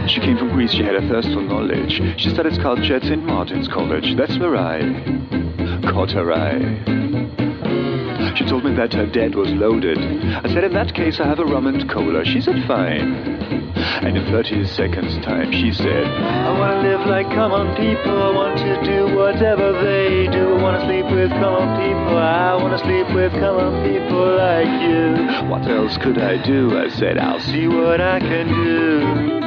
She came from Greece, she had a thirst for knowledge. She studied sculpture at St. Martin's College. That's where I caught her eye. She told me that her dad was loaded. I said, in that case, I have a rum and cola. She said, fine. And in 30 seconds time, she said, I want to live like common people. I want to do whatever they do. I want to sleep with common people. I want to sleep with common people like you. What else could I do? I said, I'll see what I can do.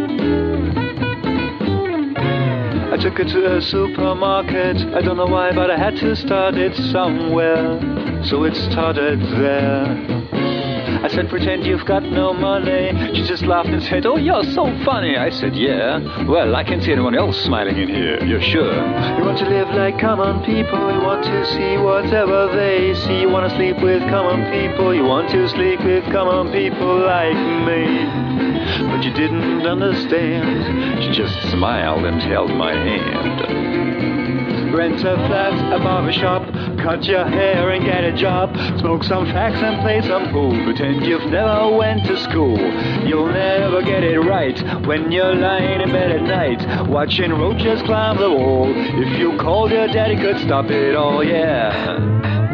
I took her to a supermarket. I don't know why, but I had to start it somewhere. So it started there. I said, pretend you've got no money. She just laughed and said, oh, you're so funny. I said, yeah. Well, I can't see anyone else smiling in here. You're sure? You want to live like common people. You want to see whatever they see. You want to sleep with common people. You want to sleep with common people like me. But you didn't understand. She just smiled and held my hand. Rent a flat, a barbershop, cut your hair and get a job, smoke some facts and play some pool, pretend you've never went to school. You'll never get it right when you're lying in bed at night, watching roaches climb the wall. If you called your daddy could stop it all, yeah.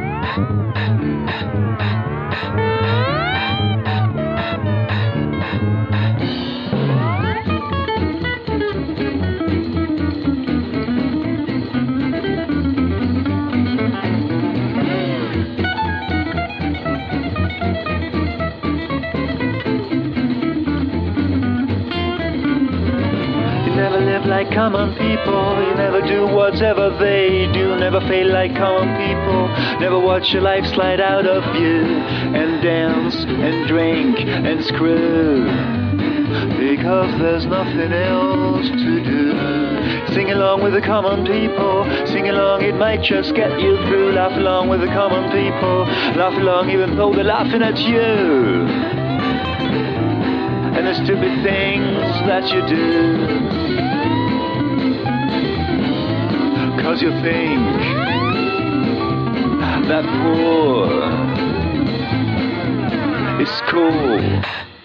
Never live like common people. You never do whatever they do. Never fail like common people. Never watch your life slide out of you and dance and drink and screw, because there's nothing else to do. Sing along with the common people. Sing along, it might just get you through. Laugh along with the common people. Laugh along even though they're laughing at you and the stupid things that you do. 'Cause you think that poor is cool.